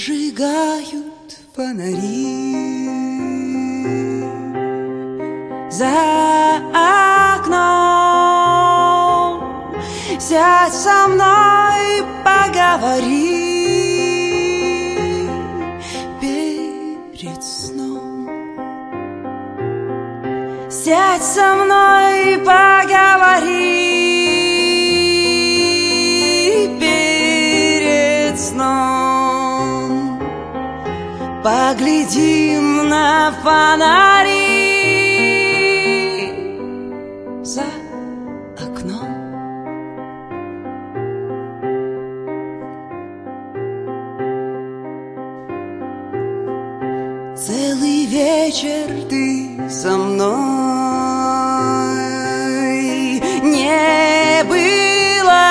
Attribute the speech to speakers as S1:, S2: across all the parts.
S1: зажигают фонари за окном. Сядь со мной, поговори перед сном. Сядь со мной, поговори перед сном. Поглядим на фонари за окном. Целый вечер ты со мной не была.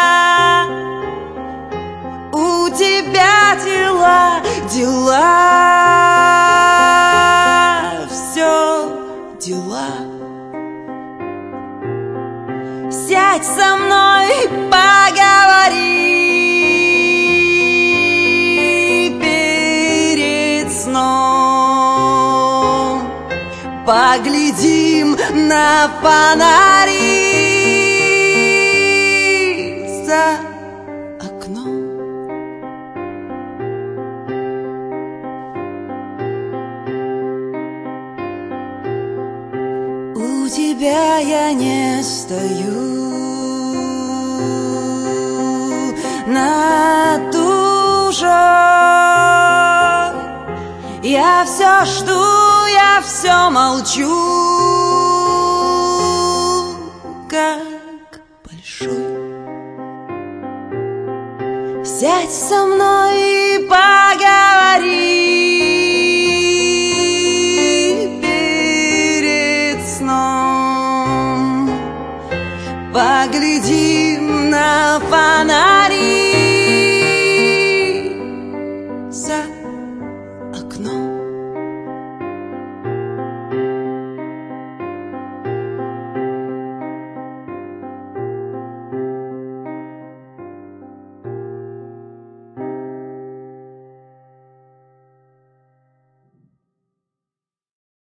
S1: У тебя дела, все дела. Сядь со мной, поговори перед сном. Поглядим на фонари за окном. У тебя я не стою над душой. Я все жду, я все молчу, как большой. Сядь со мной и